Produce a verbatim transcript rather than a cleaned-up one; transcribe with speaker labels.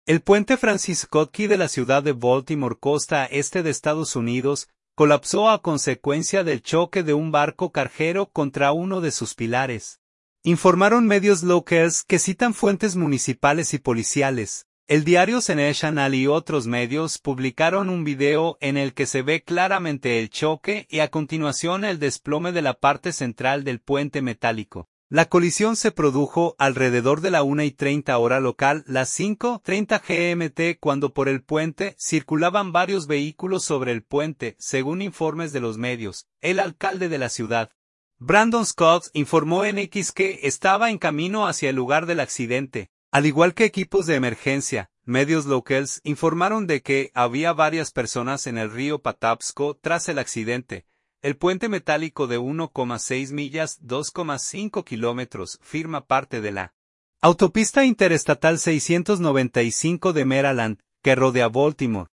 Speaker 1: El puente Francis Scott Key de la ciudad de Baltimore, costa este de Estados Unidos, colapsó a consecuencia del choque de un barco carguero contra uno de sus pilares. Informaron medios locales que citan fuentes municipales y policiales. El diario The National y otros medios publicaron un video en el que se ve claramente el choque y a continuación el desplome de la parte central del puente metálico. La colisión se produjo alrededor de la una y treinta hora local, las cinco treinta G M T, cuando por el puente circulaban varios vehículos sobre el puente, según informes de los medios. El alcalde de la ciudad, Brandon Scott, informó en X que estaba en camino hacia el lugar del accidente. Al igual que equipos de emergencia, medios locales informaron de que había varias personas en el río Patapsco tras el accidente. El puente metálico de uno coma seis millas, dos coma cinco kilómetros, forma parte de la autopista interestatal seiscientos noventa y cinco de Maryland, que rodea Baltimore.